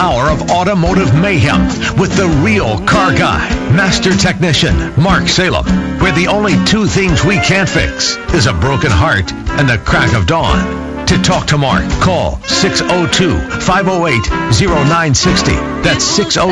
hour of automotive mayhem with the real car guy, master technician, Mark Salem, where the only two things we can't fix is a broken heart and the crack of dawn. To talk to Mark, call 602-508-0960. That's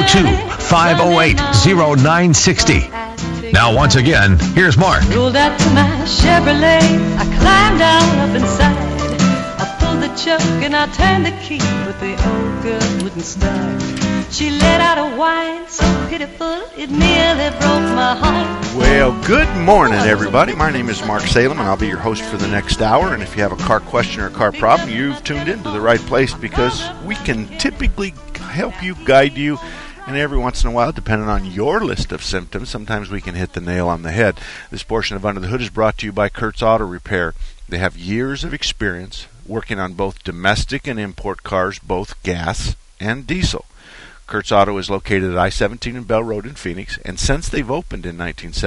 602-508-0960. Now, once again, here's Mark. Rolled out to my Chevrolet. I climbed down up inside. I pulled the choke and I turned the key, but the old girl wouldn't start. She let out a whine so pitiful it nearly broke my heart. Well, good morning, everybody. My name is Mark Salem, and I'll be your host for the next hour. And if you have a car question or a car problem, you've tuned into the right place, because we can typically help you, guide you, and every once in a while, depending on your list of symptoms, sometimes we can hit the nail on the head. This portion of Under the Hood is brought to you by Kurtz Auto Repair. They have years of experience working on both domestic and import cars, both gas and diesel. Kurtz Auto is located at I-17 and Bell Road in Phoenix, and since they've opened in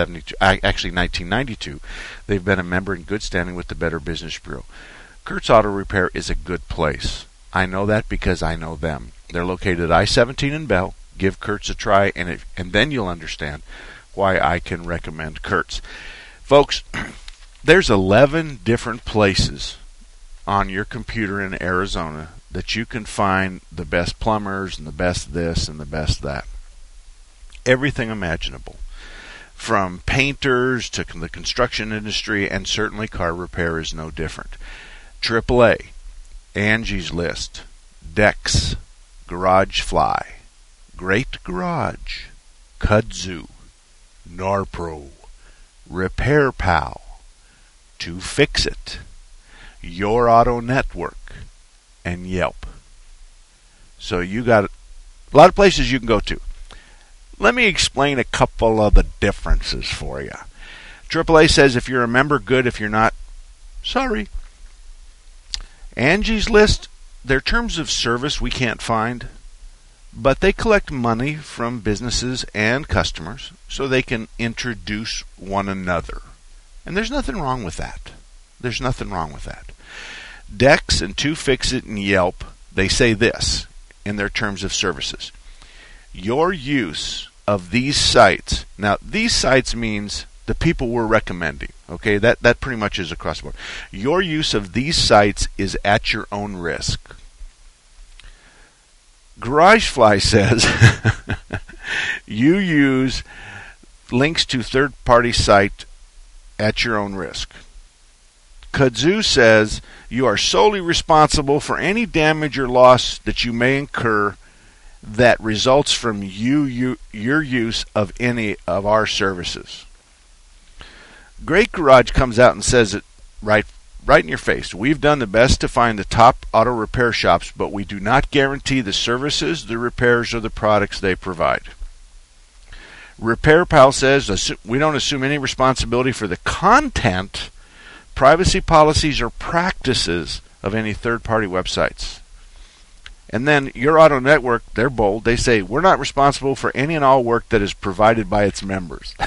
1992, they've been a member in good standing with the Better Business Bureau. Kurtz Auto Repair is a good place. I know that because I know them. They're located at I-17 and Bell. Give Kurtz a try, and then you'll understand why I can recommend Kurtz. Folks, there's 11 different places on your computer in Arizona that you can find the best plumbers and the best this and the best that. Everything imaginable. From painters to the construction industry, and certainly car repair is no different. AAA, Angie's List, Dex, Garage Fly, Great Garage, Kudzu, Norpro, Repair Pal, To Fix It, Your Auto Network, and Yelp. So you got a lot of places you can go to. Let me explain a couple of the differences for you. AAA says if you're a member, good. If you're not, sorry. Angie's List, their terms of service we can't find, but they collect money from businesses and customers so they can introduce one another. And there's nothing wrong with that. There's nothing wrong with that. Dex and To Fix It and Yelp, they say this in their terms of services. Your use of these sites, now these sites means the people we're recommending, okay? That pretty much is across the board. Your use of these sites is at your own risk. GarageFly says you use links to third-party site at your own risk. Kudzu says you are solely responsible for any damage or loss that you may incur that results from your use of any of our services. Great Garage comes out and says it right in your face. We've done the best to find the top auto repair shops, but we do not guarantee the services, the repairs, or the products they provide. Repair Pal says we don't assume any responsibility for the content, privacy policies, or practices of any third-party websites. And then Your Auto Network, they're bold. They say we're not responsible for any and all work that is provided by its members.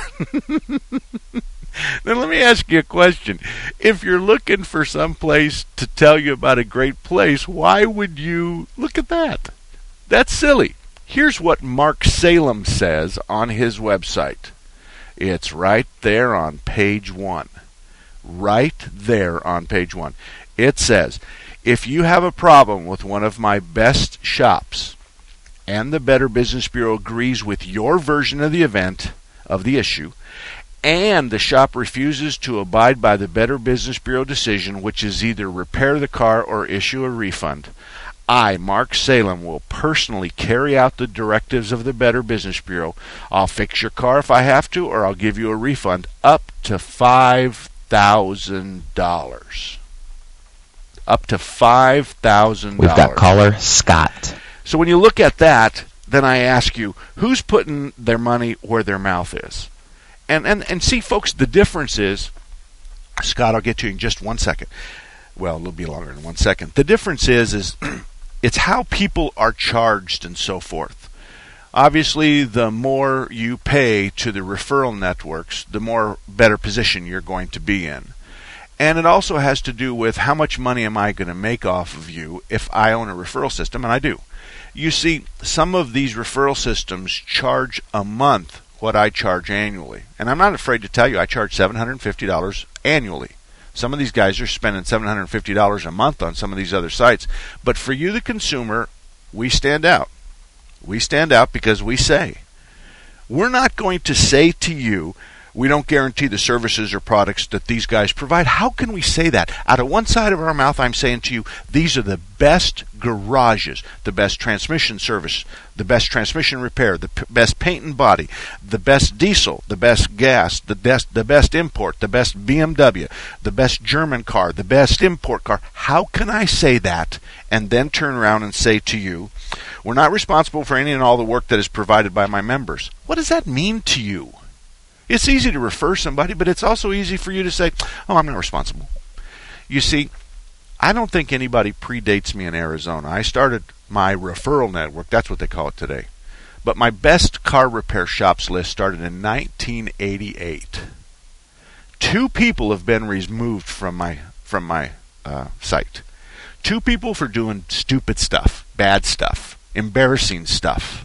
Now let me ask you a question. If you're looking for some place to tell you about a great place, why would you look at that? That's silly. Here's what Mark Salem says on his website. It's right there on page 1. Right there on page 1. It says, if you have a problem with one of my best shops and the Better Business Bureau agrees with your version of the event, of the issue, and the shop refuses to abide by the Better Business Bureau decision, which is either repair the car or issue a refund, I, Mark Salem, will personally carry out the directives of the Better Business Bureau. I'll fix your car if I have to, or I'll give you a refund up to $5,000. Up to $5,000. We've got caller Scott. So when you look at that, then I ask you, who's putting their money where their mouth is? And see, folks, the difference is, Scott, I'll get to you in just 1 second. Well, it'll be longer than 1 second. The difference is it's how people are charged and so forth. Obviously, the more you pay to the referral networks, the more better position you're going to be in. And it also has to do with how much money am I going to make off of you if I own a referral system, and I do. You see, some of these referral systems charge a month what I charge annually. And I'm not afraid to tell you I charge $750 annually. Some of these guys are spending $750 a month on some of these other sites. But for you, the consumer, we stand out. We stand out because we say, we're not going to say to you, we don't guarantee the services or products that these guys provide. How can we say that? Out of one side of our mouth, I'm saying to you, these are the best garages, the best transmission service, the best transmission repair, the best paint and body, the best diesel, the best gas, the best import, the best BMW, the best German car, the best import car. How can I say that and then turn around and say to you, we're not responsible for any and all the work that is provided by my members? What does that mean to you? It's easy to refer somebody, but it's also easy for you to say, oh, I'm not responsible. You see, I don't think anybody predates me in Arizona. I started my referral network. That's what they call it today. But my best car repair shops list started in 1988. 2 people have been removed from my site. 2 people for doing stupid stuff, bad stuff, embarrassing stuff.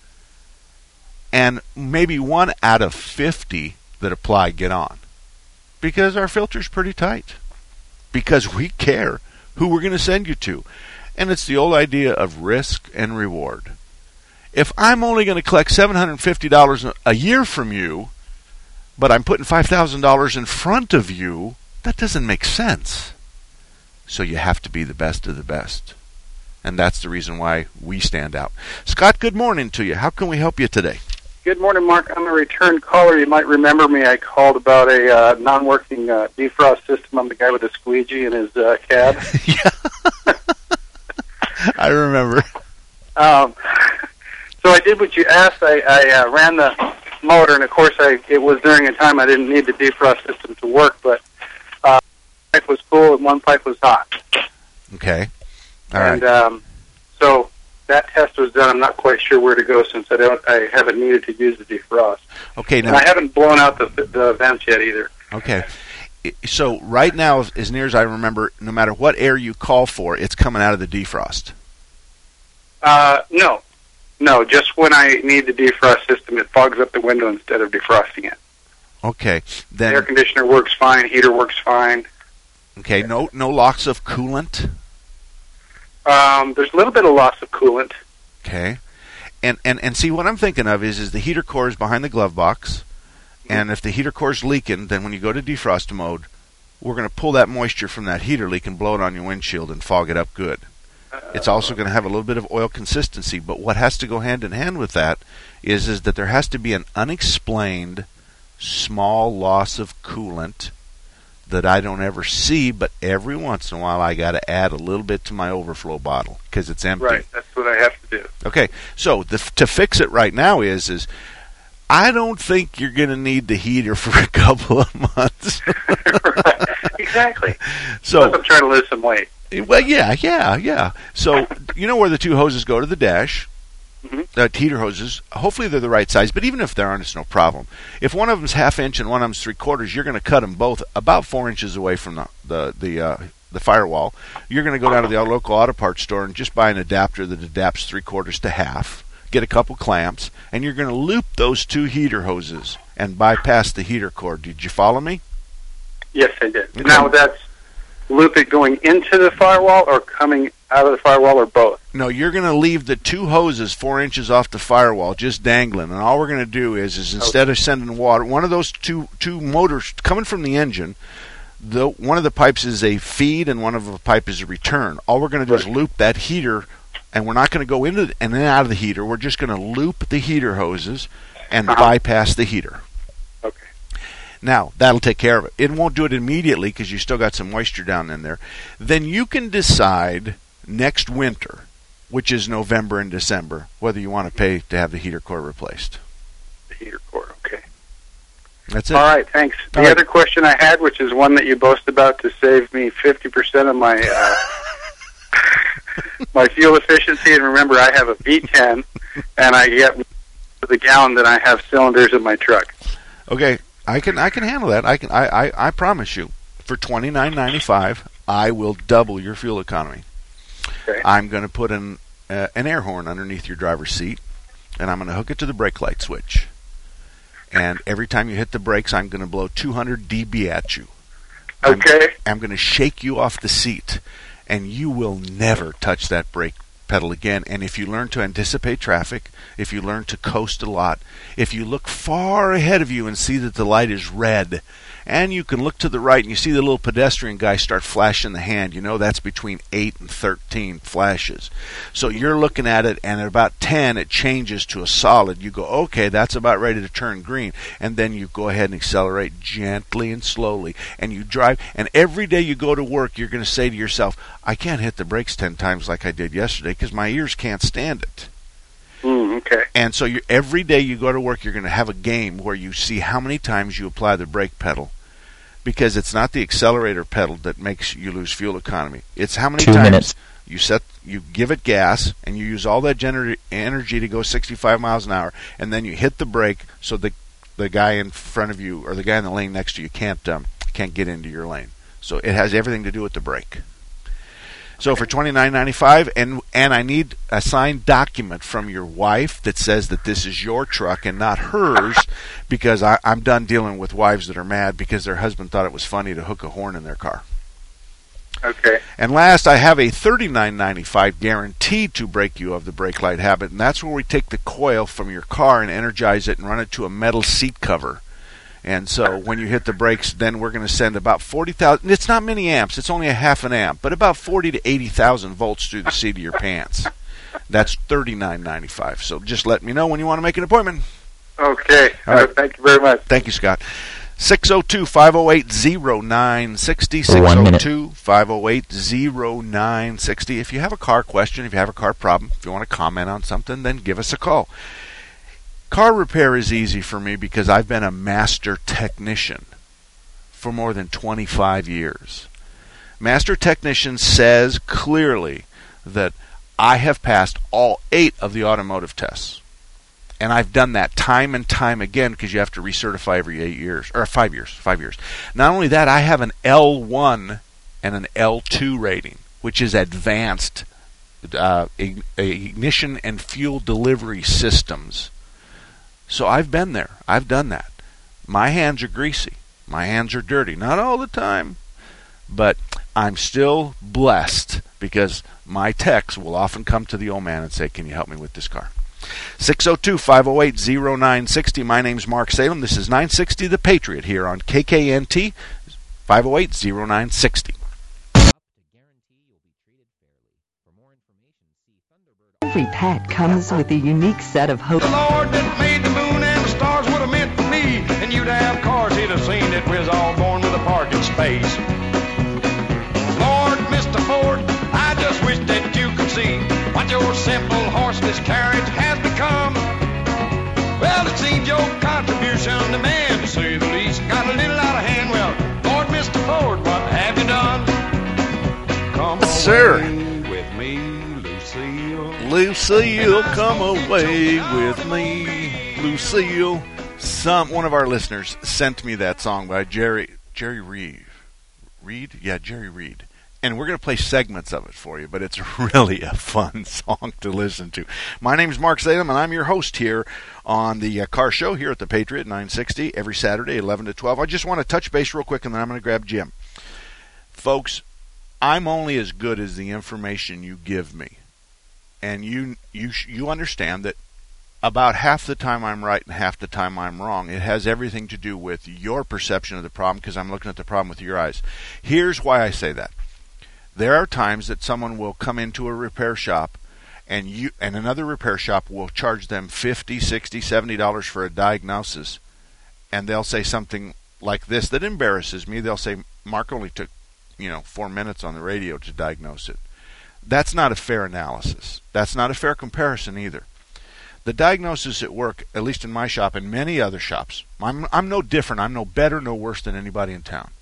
And maybe 1 out of 50 that apply get on. Because our filter's pretty tight. Because we care who we're going to send you to. And it's the old idea of risk and reward. If I'm only going to collect $750 a year from you, but I'm putting $5,000 in front of you, that doesn't make sense. So you have to be the best of the best. And that's the reason why we stand out. Scott, good morning to you. How can we help you today? Good morning, Mark. I'm a return caller. You might remember me. I called about a non-working defrost system. I'm the guy with the squeegee in his cab. Yeah. I remember. So I did what you asked. I ran the motor, and of course it was during a time I didn't need the defrost system to work, but one pipe was cool and one pipe was hot. Okay. All right. And so that test was done. I'm not quite sure where to go since I haven't needed to use the defrost. Okay. Now, and I haven't blown out the vents yet either. Okay. So right now, as near as I remember, no matter what air you call for, it's coming out of the defrost. No. Just when I need the defrost system, it fogs up the window instead of defrosting it. Okay. Then air conditioner works fine. Heater works fine. Okay. No loss of coolant. There's a little bit of loss of coolant. Okay. And see, what I'm thinking of is the heater core is behind the glove box, and if the heater core is leaking, then when you go to defrost mode, we're going to pull that moisture from that heater leak and blow it on your windshield and fog it up good. It's also going to have a little bit of oil consistency, but what has to go hand in hand with that is that there has to be an unexplained small loss of coolant that I don't ever see, but every once in a while I got to add a little bit to my overflow bottle because it's empty. Right, that's what I have to do. Okay, so to fix it right now is I don't think you're going to need the heater for a couple of months. Right, exactly. So I'm trying to lose some weight. Well, yeah. So you know where the 2 hoses go to the dash. The heater hoses, hopefully they're the right size, but even if they aren't, it's no problem. If one of them's 1/2 inch and one of them's 3/4, you're going to cut them both about 4 inches away from the firewall. You're going to go down to the local auto parts store and just buy an adapter that adapts 3/4 to 1/2. Get a couple clamps, and you're going to loop those 2 heater hoses and bypass the heater cord. Did you follow me? Yes, I did. Okay. Now that's loop it going into the firewall or coming out of the firewall or both? No, you're going to leave the 2 hoses 4 inches off the firewall just dangling, and all we're going to do is instead of sending water, one of those two motors coming from the engine, one of the pipes is a feed and one of the pipe is a return. All we're going to do is loop that heater, and we're not going to go into and then out of the heater. We're just going to loop the heater hoses and bypass the heater. Okay. Now, that'll take care of it. It won't do it immediately because you still got some moisture down in there. Then you can decide next winter, which is November and December, whether you want to pay to have the heater core replaced. The heater core, okay. That's it. All right, thanks. The other question I had, which is one that you boast about to save me 50% of my my fuel efficiency, and remember I have a V10, and I get the gallon that I have cylinders in my truck. Okay, I can handle that. I promise you, for $29.95, I will double your fuel economy. Okay. I'm going to put in an air horn underneath your driver's seat, and I'm going to hook it to the brake light switch. And every time you hit the brakes, I'm going to blow 200 dB at you. Okay. I'm going to shake you off the seat, and you will never touch that brake pedal again. And if you learn to anticipate traffic, if you learn to coast a lot, if you look far ahead of you and see that the light is red, and you can look to the right and you see the little pedestrian guy start flashing the hand, you know that's between 8 and 13 flashes. So you're looking at it, and at about 10 it changes to a solid. You go, okay, that's about ready to turn green. And then you go ahead and accelerate gently and slowly. And you drive, and every day you go to work, you're going to say to yourself, I can't hit the brakes 10 times like I did yesterday because my ears can't stand it. Okay. And so every day you go to work, you're going to have a game where you see how many times you apply the brake pedal, because it's not the accelerator pedal that makes you lose fuel economy. It's how many 2 times minutes. you give it gas and you use all that energy to go 65 miles an hour, and then you hit the brake so the guy in front of you or the guy in the lane next to you can't get into your lane. So it has everything to do with the brake. So for $29.95, and I need a signed document from your wife that says that this is your truck and not hers, because I'm done dealing with wives that are mad because their husband thought it was funny to hook a horn in their car. Okay. And last, I have a $39.95 guaranteed to break you of the brake light habit, and that's where we take the coil from your car and energize it and run it to a metal seat cover. And so when you hit the brakes, then we're going to send about 40,000. It's not many amps. It's only a half an amp, but about 40 to 80,000 volts through the seat of your pants. That's $39.95. So just let me know when you want to make an appointment. Okay. All right. Thank you very much. Thank you, Scott. 602-508-0960. 602-508-0960. If you have a car question, if you have a car problem, if you want to comment on something, then give us a call. Car repair is easy for me because I've been a master technician for more than 25 years. Master technician says clearly that I have passed all 8 of the automotive tests. And I've done that time and time again because you have to recertify every 8 years, or 5 years. 5 years. Not only that, I have an L1 and an L2 rating, which is advanced ignition and fuel delivery systems. So I've been there. I've done that. My hands are greasy. My hands are dirty. Not all the time. But I'm still blessed because my techs will often come to the old man and say, can you help me with this car? 602-508-0960. My name's Mark Salem. This is 960 The Patriot here on KKNT 508-0960. Every pet comes with a unique set of hopes. The Lord that made the moon and the stars would have meant for me, and you'd have cars he'd have seen that we was all born with a parking space. Lord, Mr. Ford, I just wish that you could see what your simple horseless carriage has become. Well, it seems your contribution to man, to say the least, got a little out of hand. Well, Lord, Mr. Ford, what have you done? Come Yes, sir. away with me, Lucille. Lucille, come away with me. Lucille. One of our listeners sent me that song by Jerry Reed. Reed? Yeah, Jerry Reed. And we're going to play segments of it for you, but it's really a fun song to listen to. My name is Mark Salem, and I'm your host here on the Car Show here at the Patriot 960 every Saturday, 11 to 12. I just want to touch base real quick, and then I'm going to grab Jim. Folks, I'm only as good as the information you give me. And you understand that about half the time I'm right and half the time I'm wrong. It has everything to do with your perception of the problem because I'm looking at the problem with your eyes. Here's why I say that. There are times that someone will come into a repair shop and another repair shop will charge them $50, $60, $70 for a diagnosis, and they'll say something like this that embarrasses me. They'll say, Mark only took 4 minutes on the radio to diagnose it. That's not a fair analysis. That's not a fair comparison either. The diagnosis at work, at least in my shop and many other shops, I'm no different. I'm no better, no worse than anybody in town.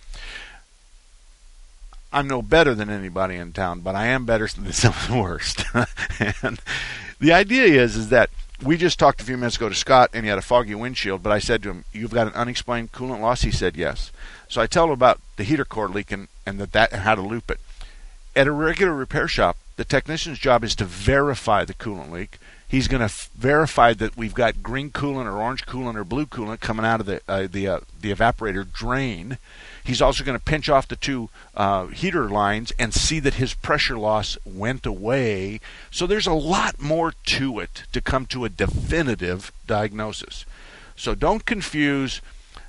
I'm no better than anybody in town, but I am better than some of the worst. And the idea is that we just talked a few minutes ago to Scott, and he had a foggy windshield, but I said to him, you've got an unexplained coolant loss? He said yes. So I tell him about the heater cord leaking and how to loop it. At a regular repair shop, The technician's job is to verify the coolant leak. He's going to verify that we've got green coolant or orange coolant or blue coolant coming out of the evaporator drain. He's also going to pinch off the two heater lines and see that his pressure loss went away. So there's a lot more to it to come to a definitive diagnosis. So don't confuse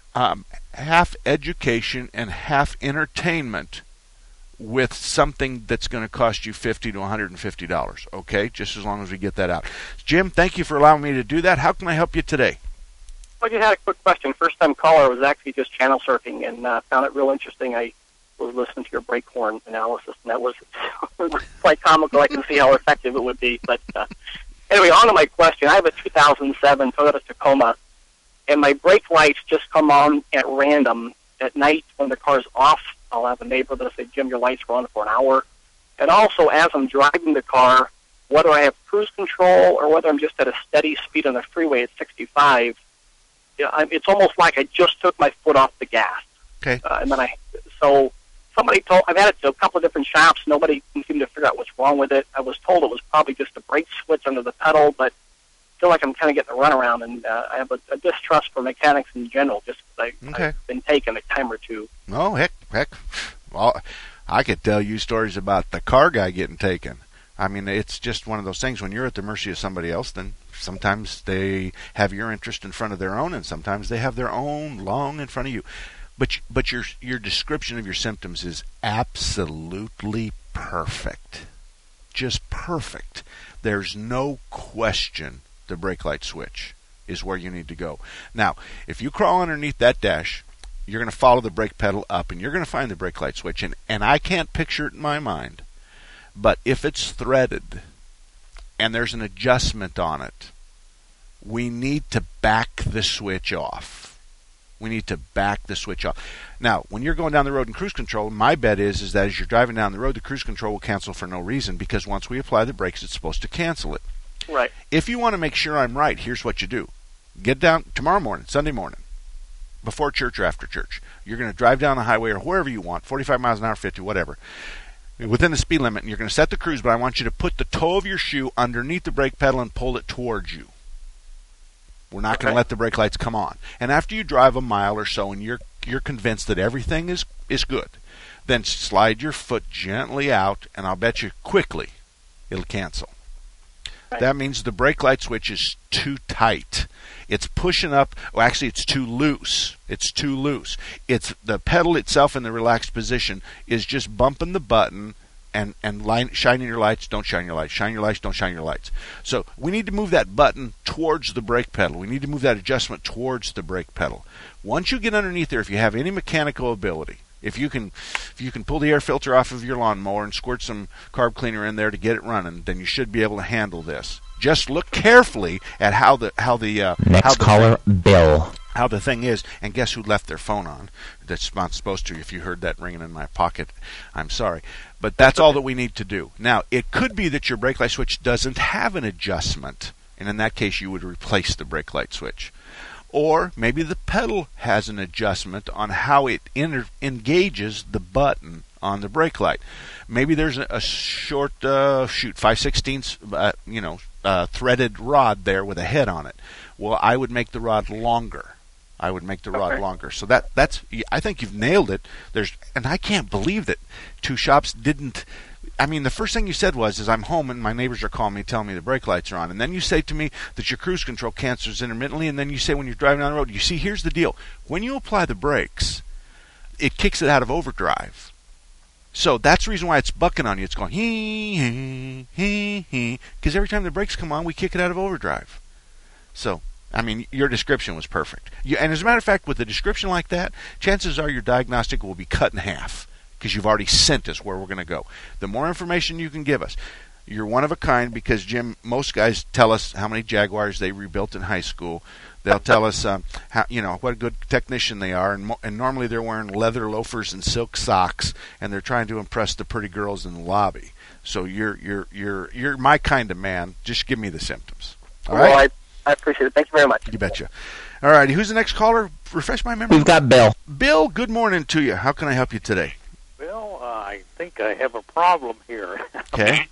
half education and half entertainment with something that's going to cost you $50 to $150, okay? Just as long as we get that out. Jim, thank you for allowing me to do that. How can I help you today? Well, you had a quick question. First-time caller was actually just channel surfing and found it real interesting. I was listening to your brake horn analysis, and that was quite comical. I can see how effective it would be. But anyway, on to my question. I have a 2007 Toyota Tacoma, and my brake lights just come on at random at night when the car's off. I'll have a neighbor that'll say, Jim, your lights were on for an hour. And also, as I'm driving the car, whether I have cruise control or whether I'm just at a steady speed on the freeway at 65, it's almost like I just took my foot off the gas. Okay. And then somebody told, I've had it to a couple of different shops. Nobody can seem to figure out what's wrong with it. I was told it was probably just a brake switch under the pedal, but I feel like I'm kind of getting a runaround, and I have a distrust for mechanics in general, just because I've been taken a time or two. Oh, heck. Well, I could tell you stories about the car guy getting taken. I mean, it's just one of those things. When you're at the mercy of somebody else, then sometimes they have your interest in front of their own, and sometimes they have their own long in front of you. But your description of your symptoms is absolutely perfect. Just perfect. There's no question the brake light switch is where you need to go. Now, if you crawl underneath that dash, you're going to follow the brake pedal up, and you're going to find the brake light switch. And I can't picture it in my mind, but if it's threaded and there's an adjustment on it, we need to back the switch off. We need to back the switch off. Now, when you're going down the road in cruise control, my bet is that as you're driving down the road, the cruise control will cancel for no reason, because once we apply the brakes, it's supposed to cancel it. Right. If you want to make sure I'm right, here's what you do. Get down tomorrow morning, Sunday morning, before church or after church. You're going to drive down the highway or wherever you want, 45 miles an hour, 50, whatever, within the speed limit, and you're going to set the cruise, but I want you to put the toe of your shoe underneath the brake pedal and pull it towards you. We're not going to let the brake lights come on. And after you drive a mile or so and you're convinced that everything is good, then slide your foot gently out, and I'll bet you quickly it'll cancel. Right. That means the brake light switch is too tight. It's pushing up. Well, actually, it's too loose. It's too loose. It's the pedal itself in the relaxed position is just bumping the button and shining your lights. Don't shine your lights. Shine your lights. Don't shine your lights. So we need to move that button towards the brake pedal. We need to move that adjustment towards the brake pedal. Once you get underneath there, if you have any mechanical ability, if you can pull the air filter off of your lawnmower and squirt some carb cleaner in there to get it running, then you should be able to handle this. Just look carefully at how the Bill. How the thing is, and guess who left their phone on? That's not supposed to. If you heard that ringing in my pocket, I'm sorry. But that's all that we need to do. Now, it could be that your brake light switch doesn't have an adjustment, and in that case, you would replace the brake light switch. Or maybe the pedal has an adjustment on how it engages the button on the brake light. Maybe there's a short 5/16 threaded rod there with a head on it. Well, I would make the rod longer. Rod longer. So that's. I think you've nailed it. And I can't believe that two shops didn't. I mean, the first thing you said was, I'm home and my neighbors are calling me, telling me the brake lights are on. And then you say to me that your cruise control cancels intermittently. And then you say when you're driving down the road, you see, here's the deal. When you apply the brakes, it kicks it out of overdrive. So that's the reason why it's bucking on you. It's going, hee, because every time the brakes come on, we kick it out of overdrive. So, I mean, your description was perfect. And as a matter of fact, with a description like that, chances are your diagnostic will be cut in half, because you've already sent us where we're going to go. The more information you can give us, you're one of a kind, because, Jim, most guys tell us how many Jaguars they rebuilt in high school. They'll tell us what a good technician they are, and normally they're wearing leather loafers and silk socks, and they're trying to impress the pretty girls in the lobby. So you're my kind of man. Just give me the symptoms. All right? Well, I appreciate it. Thank you very much. You betcha. All right, who's the next caller? Refresh my memory. We've got Bill. Bill, good morning to you. How can I help you today? Well, I think I have a problem here. Okay.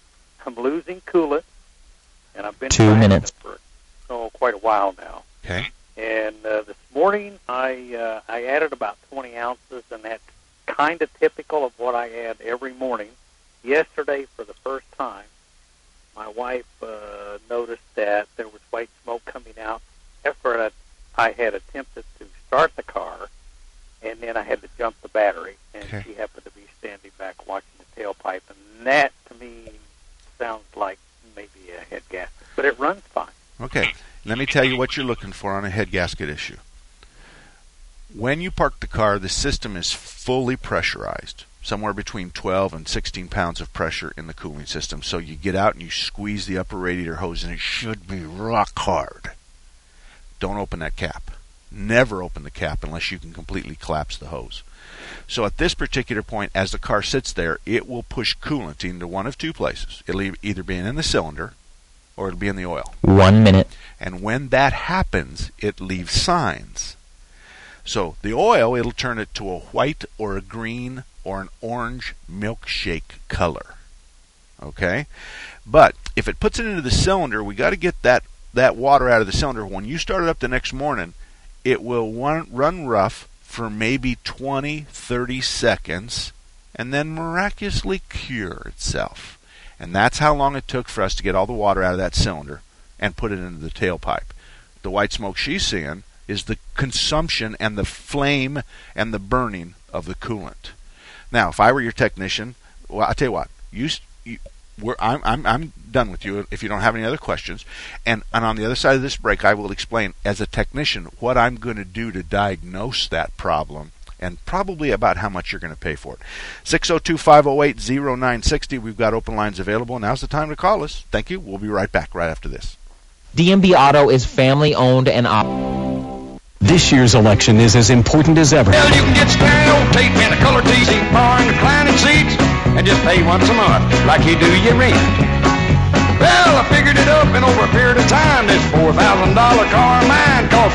I'm losing coolant, and I've been 2 minutes for quite a while now. Okay. And this morning I added about 20 ounces, and that's kind of typical of what I add every morning. Yesterday, for the first time, my wife noticed that there was white smoke coming out after I had attempted to start the car, and then I had to jump the battery, and she happened to be standing back watching the tailpipe, and that, to me, sounds like maybe a head gasket, but it runs fine. Okay. Let me tell you what you're looking for on a head gasket issue. When you park the car, the system is fully pressurized, somewhere between 12 and 16 pounds of pressure in the cooling system. So you get out and you squeeze the upper radiator hose, and it should be rock hard. Don't open that cap. Never open the cap unless you can completely collapse the hose. So at this particular point, as the car sits there, it will push coolant into one of two places. It'll either be in the cylinder or it'll be in the oil. 1 minute. And when that happens, it leaves signs. So the oil, it'll turn it to a white or a green or an orange milkshake color. Okay? But if it puts it into the cylinder, we got to get that water out of the cylinder. When you start it up the next morning, it will run rough for maybe 20, 30 seconds and then miraculously cure itself. And that's how long it took for us to get all the water out of that cylinder and put it into the tailpipe. The white smoke she's seeing is the consumption and the flame and the burning of the coolant. Now, if I were your technician, well, I'll tell you what, I'm done with you if you don't have any other questions. And on the other side of this break, I will explain, as a technician, what I'm going to do to diagnose that problem and probably about how much you're going to pay for it. 602-508-0960. We've got open lines available. Now's the time to call us. Thank you. We'll be right back right after this. DMB Auto is family owned and This year's election is as important as ever. Well, you can get stereo tape and a color TV, bar and reclining seats, and just pay once a month like you do your rent. Well, I figured it up, and over a period of time, this $4,000 car of mine cost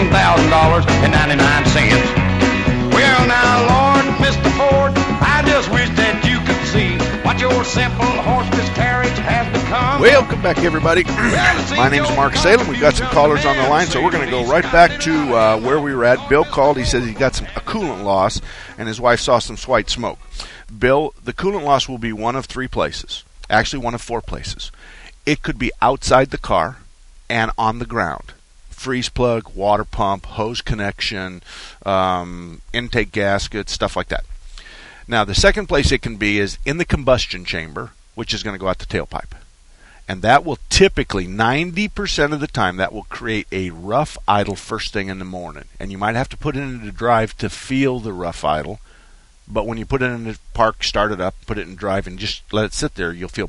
$14,000.99. Well, now, Lord, Mr. Ford, I just wish that you could see what your simple horseless carriage has become. Welcome back, everybody. My name's Mark Salem. We've got some callers on the line, so we're going to go right back to where we were at. Bill called. He says he got a coolant loss, and his wife saw some white smoke. Bill, the coolant loss will be one of three places. Actually, one of four places. It could be outside the car and on the ground. Freeze plug, water pump, hose connection, intake gasket, stuff like that. Now, the second place it can be is in the combustion chamber, which is going to go out the tailpipe. And that will typically, 90% of the time, that will create a rough idle first thing in the morning. And you might have to put it into drive to feel the rough idle. But when you put it in the park, start it up, put it in drive, and just let it sit there, you'll feel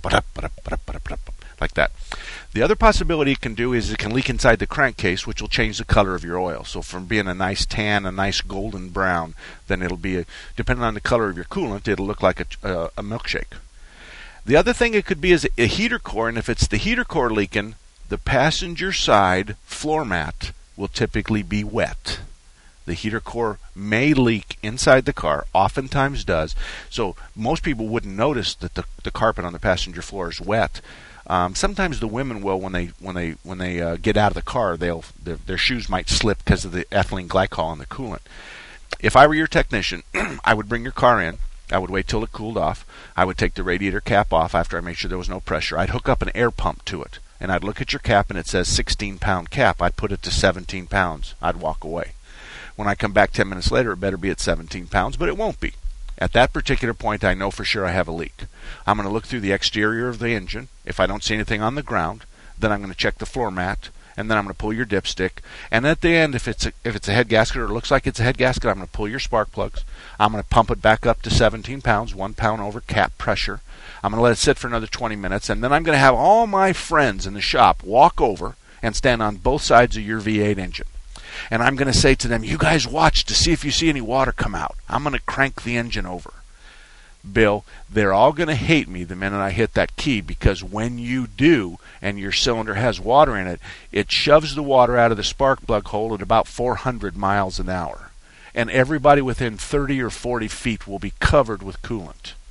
like that. The other possibility it can do is it can leak inside the crankcase, which will change the color of your oil. So from being a nice tan, a nice golden brown, then it'll be, depending on the color of your coolant, it'll look like a milkshake. The other thing it could be is a heater core, and if it's the heater core leaking, the passenger side floor mat will typically be wet. The heater core may leak inside the car, oftentimes does. So most people wouldn't notice that the carpet on the passenger floor is wet. Sometimes the women will when they get out of the car, their shoes might slip because of the ethylene glycol in the coolant. If I were your technician, I would bring your car in. I would wait till it cooled off. I would take the radiator cap off after I made sure there was no pressure. I'd hook up an air pump to it, and I'd look at your cap, and it says 16-pound cap. I'd put it to 17 pounds. I'd walk away. When I come back 10 minutes later, it better be at 17 pounds, but it won't be. At that particular point, I know for sure I have a leak. I'm going to look through the exterior of the engine. If I don't see anything on the ground, then I'm going to check the floor mat, and then I'm going to pull your dipstick. And at the end, if it's a head gasket or it looks like it's a head gasket, I'm going to pull your spark plugs. I'm going to pump it back up to 17 pounds, 1 pound over cap pressure. I'm going to let it sit for another 20 minutes, and then I'm going to have all my friends in the shop walk over and stand on both sides of your V8 engine. And I'm going to say to them, you guys watch to see if you see any water come out. I'm going to crank the engine over. Bill, they're all going to hate me the minute I hit that key, because when you do and your cylinder has water in it, it shoves the water out of the spark plug hole at about 400 miles an hour. And everybody within 30 or 40 feet will be covered with coolant.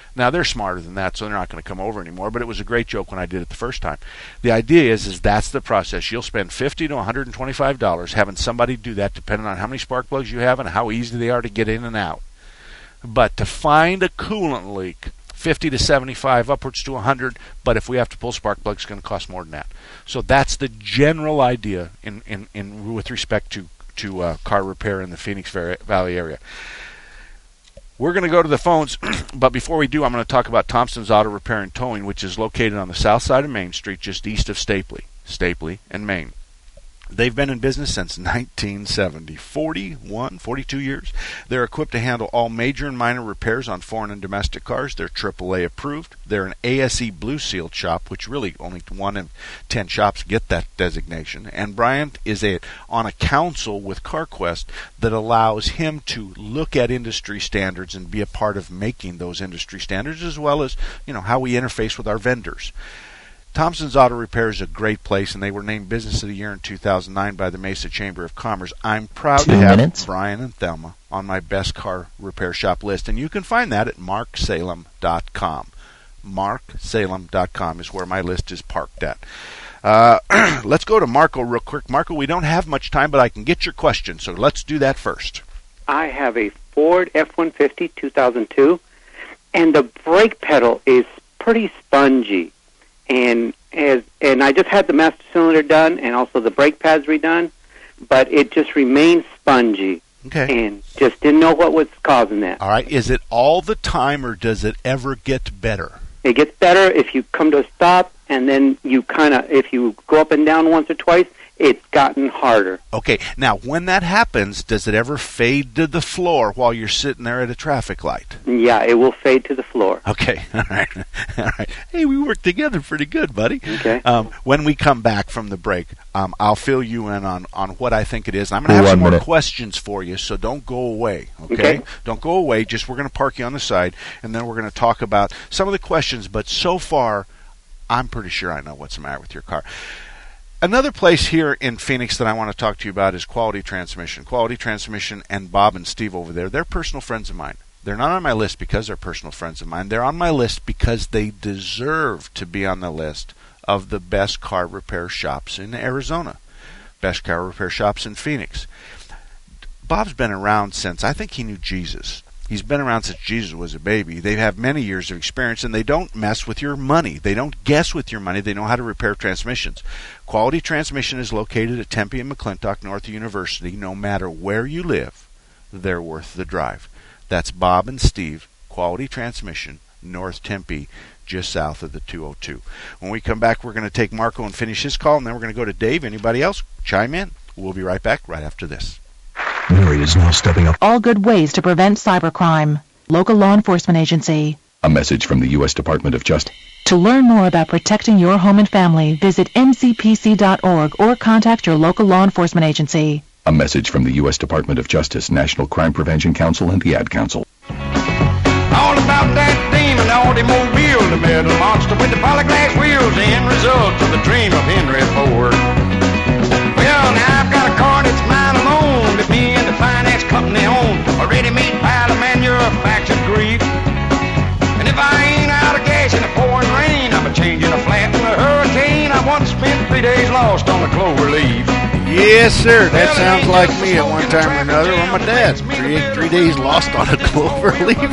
Now, they're smarter than that, so they're not going to come over anymore, but it was a great joke when I did it the first time. The idea is that's the process. You'll spend $50 to $125 having somebody do that, depending on how many spark plugs you have and how easy they are to get in and out. But to find a coolant leak, $50 to $75, upwards to $100, but if we have to pull spark plugs, it's going to cost more than that. So that's the general idea in with respect to car repair in the Phoenix Valley area. We're going to go to the phones, but before we do, I'm going to talk about Thompson's Auto Repair and Towing, which is located on the south side of Main Street, just east of Stapley and Main. They've been in business since 1970, 42 years. They're equipped to handle all major and minor repairs on foreign and domestic cars. They're AAA approved. They're an ASE Blue Seal shop, which really only 1 in 10 shops get that designation. And Brian is on a council with CarQuest that allows him to look at industry standards and be a part of making those industry standards, as well as how we interface with our vendors. Thompson's Auto Repair is a great place, and they were named Business of the Year in 2009 by the Mesa Chamber of Commerce. I'm proud to have Brian and Thelma on my best car repair shop list, and you can find that at marksalem.com. marksalem.com is where my list is parked at. Let's go to Marco real quick. Marco, we don't have much time, but I can get your question, so let's do that first. I have a Ford F-150 2002, and the brake pedal is pretty spongy. And I just had the master cylinder done and also the brake pads redone, but it just remains spongy. Okay. And just didn't know what was causing that. All right. Is it all the time, or does it ever get better? It gets better if you come to a stop, and then if you go up and down once or twice, it's gotten harder. Okay. Now, when that happens, does it ever fade to the floor while you're sitting there at a traffic light? Yeah, it will fade to the floor. Okay. All right. All right. Hey, we work together pretty good, buddy. Okay. When we come back from the break, I'll fill you in on what I think it is. I'm going to have some more questions for you, so don't go away. Okay? Don't go away. Just we're going to park you on the side, and then we're going to talk about some of the questions. But so far, I'm pretty sure I know what's the matter with your car. Another place here in Phoenix that I want to talk to you about is Quality Transmission. Quality Transmission and Bob and Steve over there, they're personal friends of mine. They're not on my list because they're personal friends of mine. They're on my list because they deserve to be on the list of the best car repair shops in Arizona, best car repair shops in Phoenix. Bob's been around since, I think he knew Jesus. He's been around since Jesus was a baby. They have many years of experience, and they don't mess with your money. They don't guess with your money. They know how to repair transmissions. Quality Transmission is located at Tempe and McClintock, north of University. No matter where you live, they're worth the drive. That's Bob and Steve, Quality Transmission, North Tempe, just south of the 202. When we come back, we're going to take Marco and finish his call, and then we're going to go to Dave. Anybody else? Chime in. We'll be right back right after this. Mary is now stepping up. All good ways to prevent cybercrime. Local law enforcement agency. A message from the U.S. Department of Justice. To learn more about protecting your home and family, visit ncpc.org or contact your local law enforcement agency. A message from the U.S. Department of Justice, National Crime Prevention Council, and the Ad Council. All about that demon automobile, the metal monster with the polyglass wheels, the end result of the dream of Henry Ford. Well, now I've got a car that's mine alone, that me and the finance company own, a ready-made pile of manufactured grief. And if I ain't out of gas in the pouring rain, I'm a-changing a flat in a hurricane. I once spent 3 days lost on the clover leaf. Yes, sir. That sounds like me at one time or another, or my dad. 3 days lost on a clover leaf.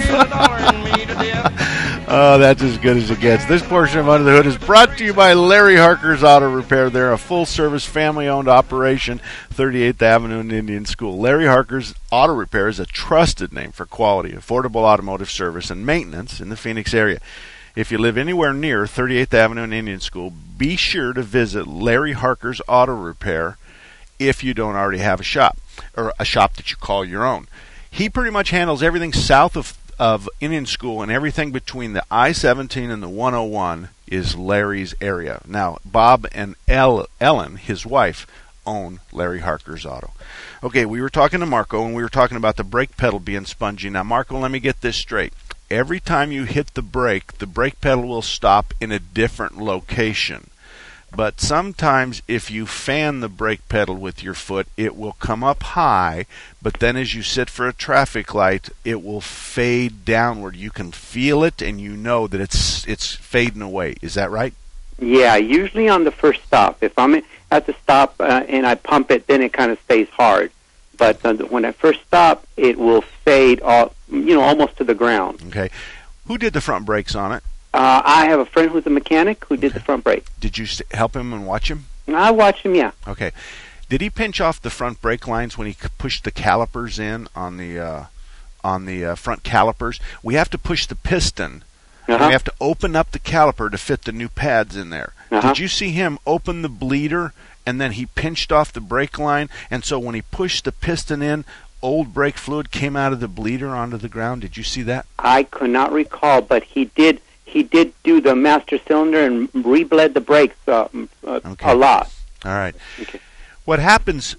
Oh, that's as good as it gets. This portion of Under the Hood is brought to you by Larry Harker's Auto Repair. They're a full-service, family-owned operation, 38th Avenue and Indian School. Larry Harker's Auto Repair is a trusted name for quality, affordable automotive service and maintenance in the Phoenix area. If you live anywhere near 38th Avenue and Indian School, be sure to visit Larry Harker's Auto Repair if you don't already have a shop, or a shop that you call your own. He pretty much handles everything south of Indian School, and everything between the I-17 and the 101 is Larry's area. Now, Bob and Ellen, his wife, own Larry Harker's Auto. Okay, we were talking to Marco, and we were talking about the brake pedal being spongy. Now, Marco, let me get this straight. Every time you hit the brake pedal will stop in a different location. But sometimes if you fan the brake pedal with your foot, it will come up high, but then as you sit for a traffic light, it will fade downward. You can feel it, and you know that it's fading away. Is that right? Yeah, usually on the first stop. If I'm at the stop and I pump it, then it kind of stays hard. But when I first stop, it will fade off, almost to the ground. Okay. Who did the front brakes on it? I have a friend who's a mechanic who did the front brake. Did you help him and watch him? I watched him, yeah. Okay. Did he pinch off the front brake lines when he pushed the calipers in on the front calipers? We have to push the piston. And we have to open up the caliper to fit the new pads in there. Did you see him open the bleeder and then he pinched off the brake line? And so when he pushed the piston in, old brake fluid came out of the bleeder onto the ground. Did you see that? I could not recall, but he did do the master cylinder and rebled the brakes a lot. All right. Okay. What happens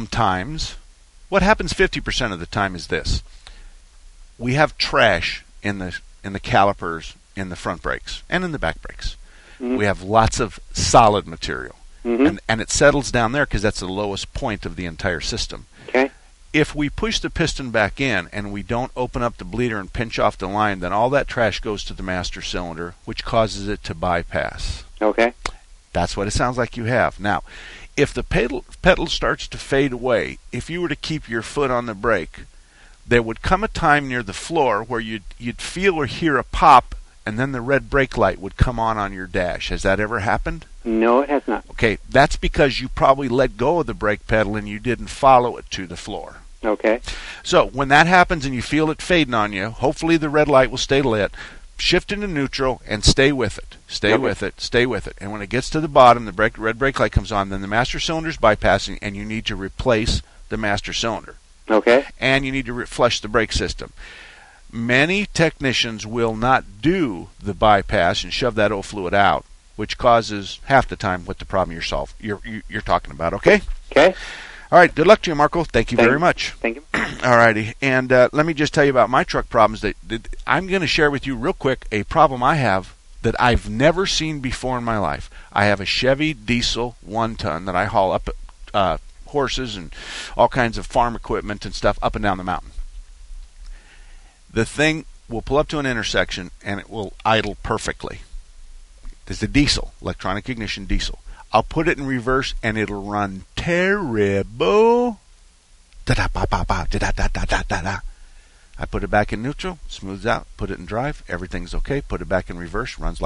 50% of the time is this. We have trash in the calipers in the front brakes and in the back brakes. Mm-hmm. We have lots of solid material. Mm-hmm. And it settles down there because that's the lowest point of the entire system. Okay. If we push the piston back in and we don't open up the bleeder and pinch off the line, then all that trash goes to the master cylinder, which causes it to bypass. Okay. That's what it sounds like you have. Now, if the pedal starts to fade away, if you were to keep your foot on the brake, there would come a time near the floor where you'd feel or hear a pop, and then the red brake light would come on your dash. Has that ever happened? No, it has not. Okay, that's because you probably let go of the brake pedal and you didn't follow it to the floor. Okay. So when that happens and you feel it fading on you, hopefully the red light will stay lit. Shift into neutral and stay with it. Stay with it. And when it gets to the bottom, the red brake light comes on, then the master cylinder is bypassing, and you need to replace the master cylinder. Okay. And you need to flush the brake system. Many technicians will not do the bypass and shove that old fluid out, which causes half the time what the problem you're talking about. Okay. Okay. All right. Good luck to you, Marco. Thank you very much. Thank you. All righty. And let me just tell you about my truck problems. That I'm going to share with you real quick a problem I have that I've never seen before in my life. I have a Chevy diesel 1-ton that I haul up horses and all kinds of farm equipment and stuff up and down the mountain. The thing will pull up to an intersection and it will idle perfectly. There's a diesel, electronic ignition diesel. I'll put it in reverse and it'll run terrible. Da-da-ba-ba-ba, I put it back in neutral, smooths out, put it in drive, everything's okay. Put it back in reverse, runs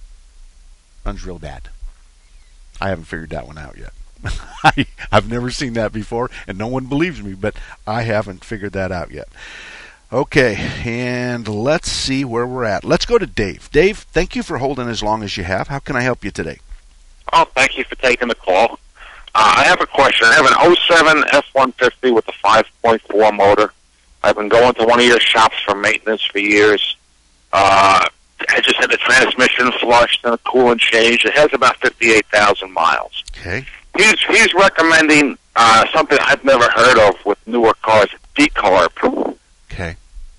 real bad. I haven't figured that one out yet. I've never seen that before, and no one believes me, but I haven't figured that out yet. Okay, and let's see where we're at. Let's go to Dave. Dave, thank you for holding as long as you have. How can I help you today? Oh, thank you for taking the call. I have a question. I have an 07 F-150 with a 5.4 motor. I've been going to one of your shops for maintenance for years. I just had the transmission flushed and a coolant change. It has about 58,000 miles. Okay. He's recommending something I've never heard of with newer cars, decarb. Okay.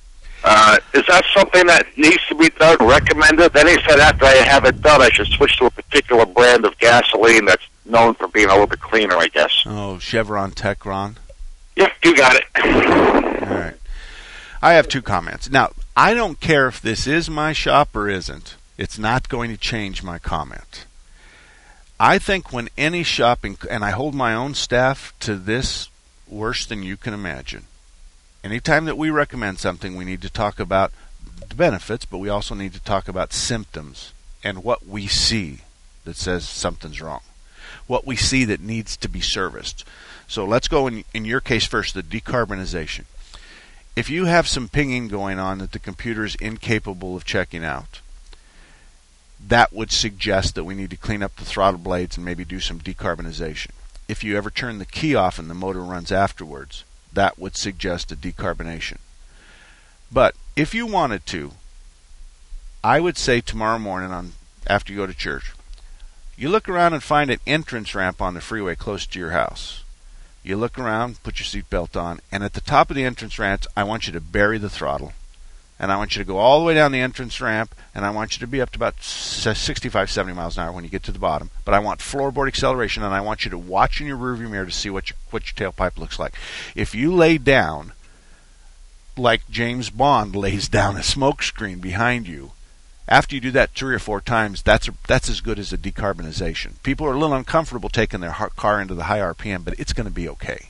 Is that something that needs to be done, recommended? Then he said after I have it done, I should switch to a particular brand of gasoline that's known for being a little bit cleaner, I guess. Oh, Chevron Techron? Yeah, you got it. All right. I have two comments. Now, I don't care if this is my shop or isn't. It's not going to change my comment. I think when any shop, and I hold my own staff to this worse than you can imagine. Anytime that we recommend something, we need to talk about the benefits, but we also need to talk about symptoms and what we see that says something's wrong. What we see that needs to be serviced. So let's go in your case first, the decarbonization. If you have some pinging going on that the computer is incapable of checking out, that would suggest that we need to clean up the throttle blades and maybe do some decarbonization. If you ever turn the key off and the motor runs afterwards, that would suggest a decarbonation. But if you wanted to, I would say tomorrow morning after you go to church, you look around and find an entrance ramp on the freeway close to your house. You look around, put your seatbelt on, and at the top of the entrance ramp, I want you to bury the throttle. and I want you to go all the way down the entrance ramp, and I want you to be up to about 65, 70 miles an hour when you get to the bottom. But I want floorboard acceleration, and I want you to watch in your rearview mirror to see what your tailpipe looks like. If you lay down like James Bond lays down a smoke screen behind you, after you do that 3 or 4 times, that's as good as a decarbonization. People are a little uncomfortable taking their car into the high RPM, but it's going to be okay.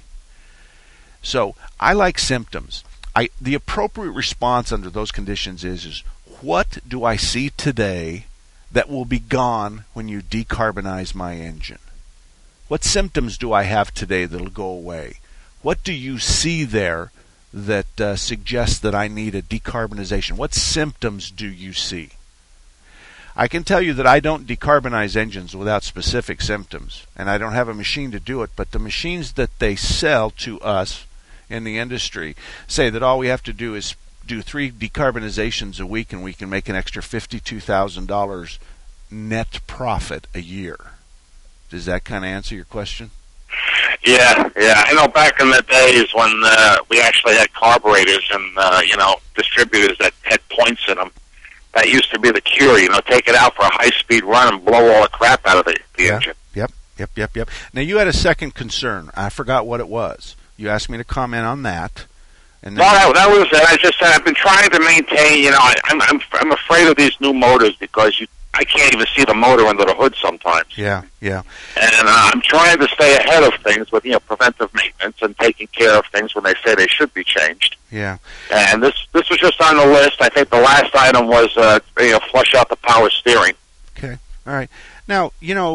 So I like symptoms. The appropriate response under those conditions is what do I see today that will be gone when you decarbonize my engine? What symptoms do I have today that will go away? What do you see there that suggests that I need a decarbonization? What symptoms do you see? I can tell you that I don't decarbonize engines without specific symptoms, and I don't have a machine to do it, but the machines that they sell to us in the industry say that all we have to do is do 3 decarbonizations a week and we can make an extra $52,000 net profit a year. Does that kind of answer your question? Yeah. I know back in the days when we actually had carburetors and, distributors that had points in them, that used to be the cure, take it out for a high-speed run and blow all the crap out of the engine. Yep. Now, you had a second concern. I forgot what it was. You asked me to comment on that. And then that was it. I just said I've been trying to maintain, I'm afraid of these new motors because I can't even see the motor under the hood sometimes. Yeah. And I'm trying to stay ahead of things with, preventive maintenance and taking care of things when they say they should be changed. Yeah. And this was just on the list. I think the last item was, flush out the power steering. Okay. All right. Now,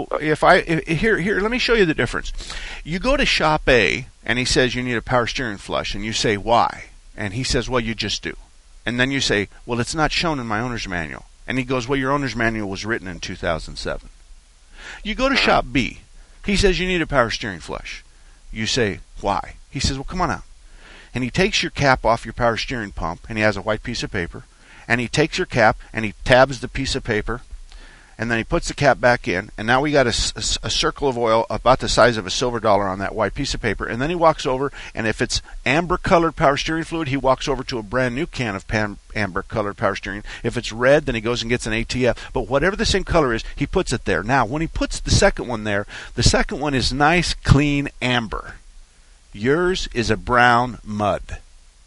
here, let me show you the difference. You go to Shop A, and he says you need a power steering flush, and you say, why? And he says, well, you just do. And then you say, well, it's not shown in my owner's manual. And he goes, well, your owner's manual was written in 2007. You go to Shop B. He says you need a power steering flush. You say, why? He says, well, come on out. And he takes your cap off your power steering pump, and he has a white piece of paper. And he takes your cap, and he tabs the piece of paper, and then he puts the cap back in, and now we got a circle of oil about the size of a silver dollar on that white piece of paper, and then he walks over, and if it's amber-colored power steering fluid, he walks over to a brand-new can of amber-colored power steering. If it's red, then he goes and gets an ATF. But whatever the same color is, he puts it there. Now, when he puts the second one there, the second one is nice, clean amber. Yours is a brown mud.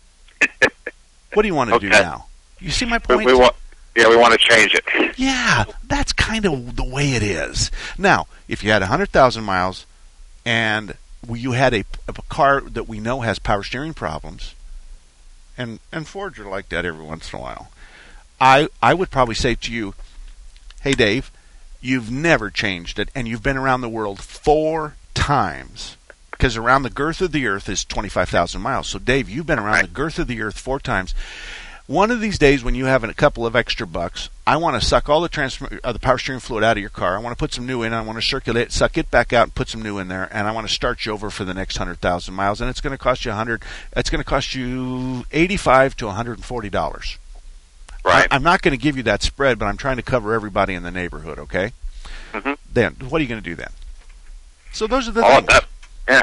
What do you want to do now? You see my point? We want to change it. Yeah, that's kind of the way it is. Now, if you had 100,000 miles and you had a car that we know has power steering problems, and Fords are like that every once in a while, I would probably say to you, hey, Dave, you've never changed it, and you've been around the world 4 times. Because around the girth of the earth is 25,000 miles. So, Dave, you've been around the girth of the earth 4 times. One of these days when you have a couple of extra bucks, I want to suck all the power steering fluid out of your car. I want to put some new in. I want to circulate it, suck it back out, and put some new in there. And I want to start you over for the next 100,000 miles. And it's going to cost you It's going to cost you $85 to $140. Right. I'm not going to give you that spread, but I'm trying to cover everybody in the neighborhood. Okay. Mm-hmm. Then what are you going to do then? So those are the things. Yeah.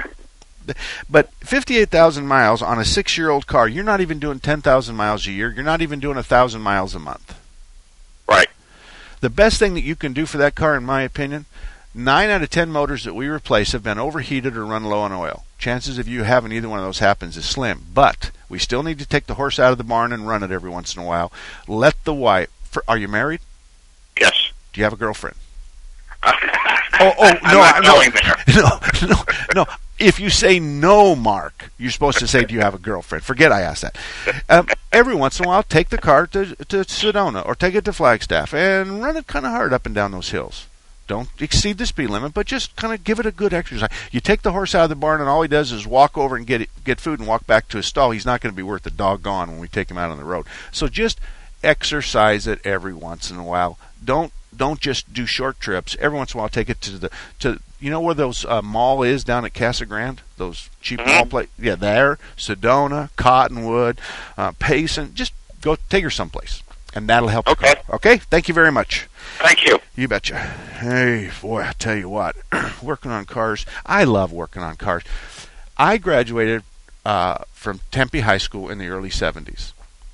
But 58,000 miles on a 6-year-old car, you're not even doing 10,000 miles a year. You're not even doing 1,000 miles a month. Right. The best thing that you can do for that car, in my opinion, 9 out of 10 motors that we replace have been overheated or run low on oil. Chances of you having either one of those happens is slim. But we still need to take the horse out of the barn and run it every once in a while. Let the wife... Are you married? Yes. Do you have a girlfriend? No. If you say no, Mark, you're supposed to say, do you have a girlfriend? Forget I asked that. Every once in a while, take the car to Sedona or take it to Flagstaff and run it kind of hard up and down those hills. Don't exceed the speed limit, but just kind of give it a good exercise. You take the horse out of the barn and all he does is walk over and get food and walk back to his stall. He's not going to be worth the doggone when we take him out on the road. So just exercise it every once in a while. Don't just do short trips. Every once in a while, take it to you know where those mall is down at Casa Grande? Those cheap mall places? Yeah, there. Sedona, Cottonwood, Payson. Just go take her someplace, and that'll help. Okay. Okay. Thank you very much. Thank you. You betcha. Hey, boy, I tell you what, working on cars. I love working on cars. I graduated from Tempe High School in the early 70s.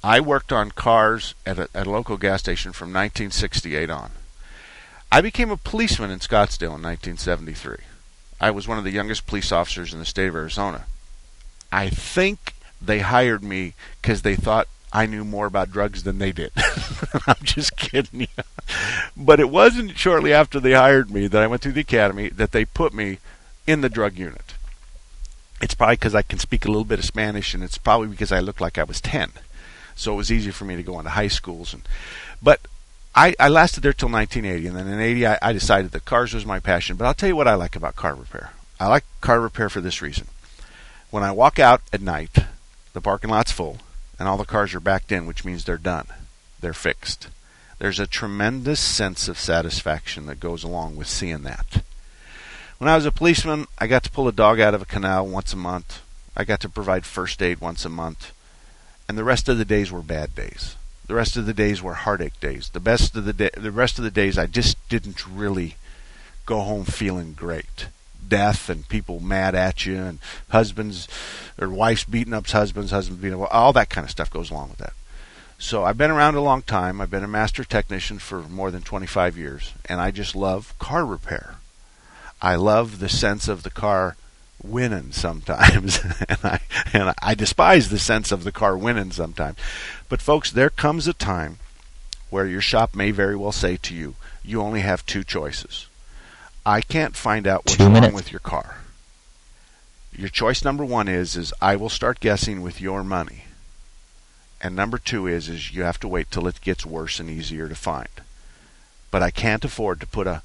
I worked on cars at a local gas station from 1968 on. I became a policeman in Scottsdale in 1973. I was one of the youngest police officers in the state of Arizona. I think they hired me because they thought I knew more about drugs than they did. I'm just kidding you. But it wasn't shortly after they hired me that I went through the academy that they put me in the drug unit. It's probably because I can speak a little bit of Spanish, and it's probably because I looked like I was 10. So it was easy for me to go into high schools. But I lasted there till 1980, and then in 80 I decided that cars was my passion. But I'll tell you what I like about car repair. I like car repair for this reason. When I walk out at night, the parking lot's full, and all the cars are backed in, which means they're done. They're fixed. There's a tremendous sense of satisfaction that goes along with seeing that. When I was a policeman, I got to pull a dog out of a canal once a month. I got to provide first aid once a month. And the rest of the days were bad days. The rest of the days were heartache days. The rest of the days I just didn't really go home feeling great. Death and people mad at you, and husbands or wives beating up husbands beating up, all that kind of stuff goes along with that. So I've been around a long time. I've been a master technician for more than 25 years, and I just love car repair. I love the sense of the car winning sometimes, and I despise the sense of the car winning sometimes. But folks, there comes a time where your shop may very well say to you, you only have two choices. I can't find out what's wrong with your car. Your choice number one is I will start guessing with your money. And number two is you have to wait till it gets worse and easier to find. But I can't afford to put a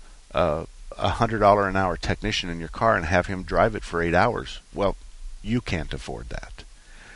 $100 an hour technician in your car and have him drive it for 8 hours. Well, you can't afford that.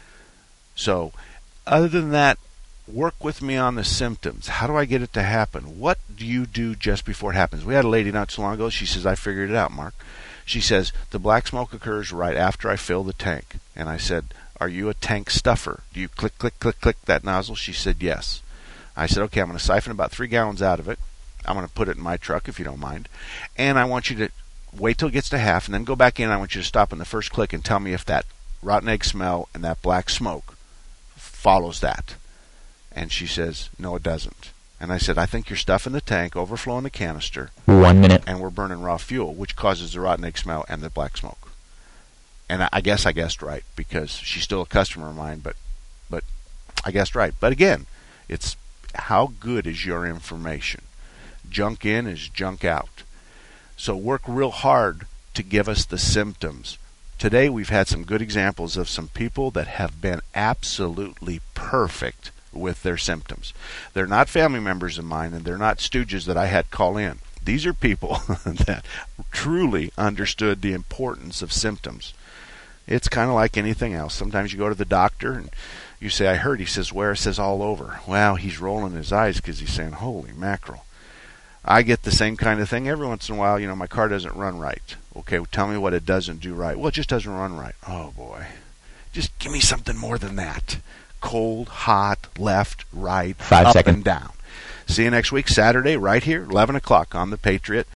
So, other than that, work with me on the symptoms. How do I get it to happen? What do you do just before it happens? We had a lady not so long ago. She says, I figured it out, Mark. She says, the black smoke occurs right after I fill the tank. And I said, are you a tank stuffer? Do you click, click, click, click that nozzle? She said, yes. I said, okay, I'm going to siphon about 3 gallons out of it. I'm going to put it in my truck, if you don't mind. And I want you to wait till it gets to half and then go back in. I want you to stop in the first click and tell me if that rotten egg smell and that black smoke follows that. And she says, no, it doesn't. And I said, I think you're stuffing the tank, overflowing the canister. 1 minute. And we're burning raw fuel, which causes the rotten egg smell and the black smoke. And I guess I guessed right, because she's still a customer of mine, but I guessed right. But again, it's how good is your information? Junk in is junk out. So work real hard to give us the symptoms. Today we've had some good examples of some people that have been absolutely perfect with their symptoms. They're not family members of mine, and they're not stooges that I had call in. These are people that truly understood the importance of symptoms. It's kind of like anything else. Sometimes you go to the doctor and you say, I heard. He says, where? It says all over. Well, he's rolling his eyes because he's saying, holy mackerel. I get the same kind of thing every once in a while. My car doesn't run right. Okay, well, tell me what it doesn't do right. Well, it just doesn't run right. Oh, boy. Just give me something more than that. Cold, hot, left, right, 5 up seconds. and down. See you next week, Saturday, right here, 11 o'clock on The Patriot.